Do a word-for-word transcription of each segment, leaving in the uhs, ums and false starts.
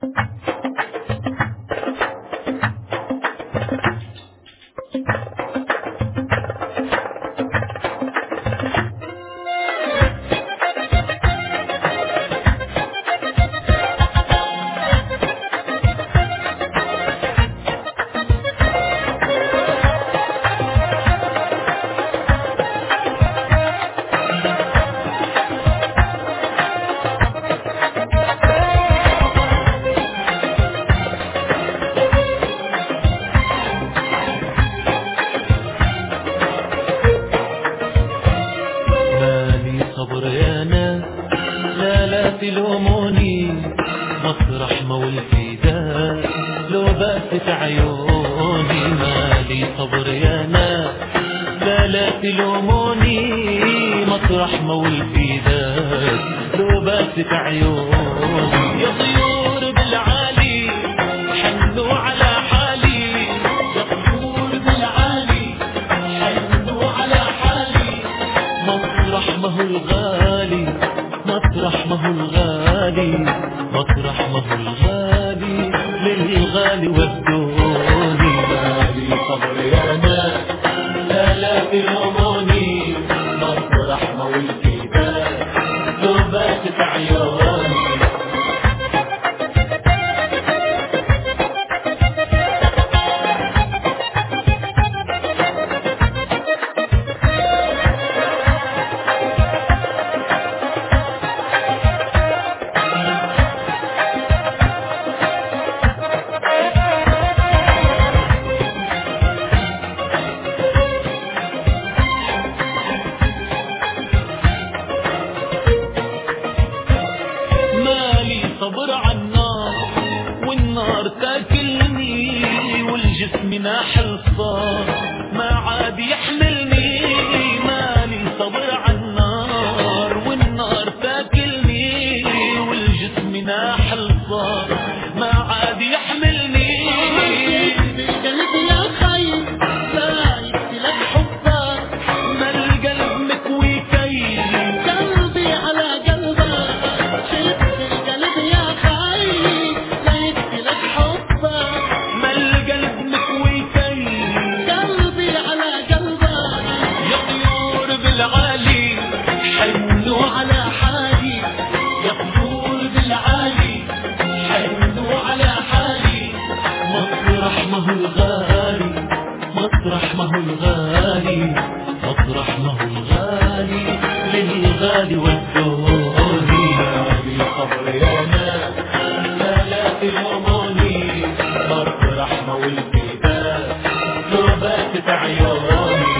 صبر يا ناس، لا لا تلوموني، مطرح ما والفداء لو بست عيوني. مالي صبر يا ناس، لا لا تلوموني، مطرح ما والفداء لو بست عيوني. يا طيور بالعالي حنوا على حالي، يا طيور بالعالي حنوا على حالي. مطرح ما هو الغالي، مطرح ما هو الغالي، مطرح ما هو الغالي للغالي ودوني. مالي صبر يا ناس، لا لا تلوموني، مطرح ما هو الفداء لو باتت عيوني. صبر عالنار والنار تاكلني، والجسم ناحل صار ما عاد يحملني. مالي صبر عالنار والنار تاكلني، والجسم ناحل صار ما عاد يحملني. بالقلب يا خير سايب لك حبك، ما القلب مكوي كي قلبي على قلبك. حنوا على حالي، يا طيور بالعالي حنوا على حالي. مطرح ما هو الغالي، مطرح ما هو الغالي، مطرح ما هو الغالي للغالي ودوني. مالي صبر يا ناس، لا لا تلوموني، مطرح ما هو الفداء لو باتت عيوني.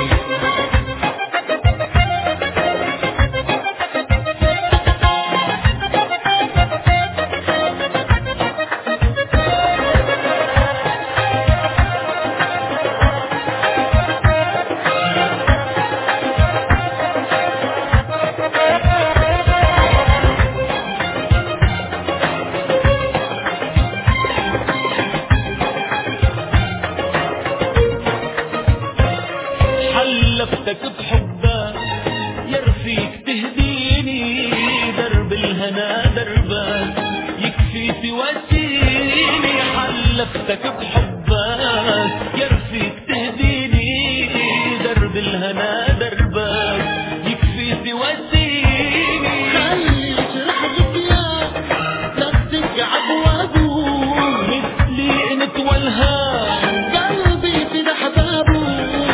حلفتك بحبك يا رفيق تهديني، درب الهنا دربك يكفي تواسيني. حلفتك بحبك يا رفيق تهديني، درب الهنا دربك يكفي تواسيني. خلي الجرح غطيان لا تقعد وابوس، مثلي انت والهام قلبي في احبابه.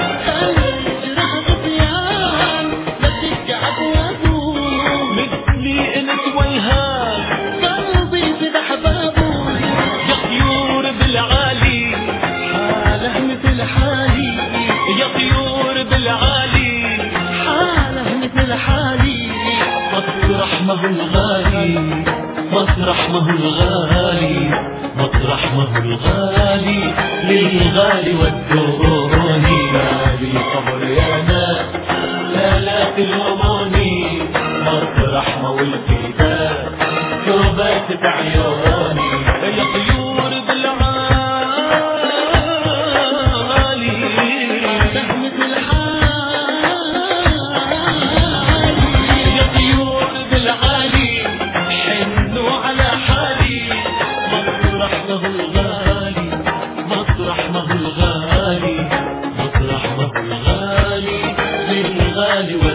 مثلي انت والهام قلبي في احبابه. يا طيور بالعالي حاله مثل حالي، يا طيور بالعالي حاله مثل حالي. مطرح ما هو الغالي، مطرح ما هو الغالي، مطرح ما هو الغالي للغالي ودوني. مالي صبر يا ناس، لا لا تلوموني، مطرح ما والفداء لو باتت عيوني. يا طيور بالعالي مثل حالي، يا طيور بالعالي حنوا على حالي. مطرح ما هو الغالي، مطرح ما هو الغالي، الغالي